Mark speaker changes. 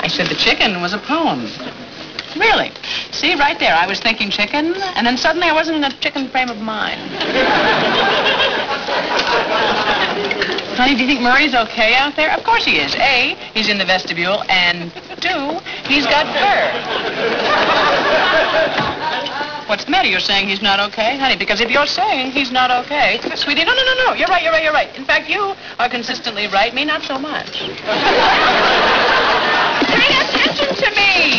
Speaker 1: I said the chicken was a poem. Really? See, right there, I was thinking chicken, and then suddenly I wasn't in a chicken frame of mind. Honey, do you think Murray's okay out there? Of course he is. A, he's in the vestibule, and 2, he's got fur. What's the matter? You're saying he's not okay? Honey, because if you're saying he's not okay, sweetie, no. You're right. In fact, you are consistently right, me not so much. Pay attention to me!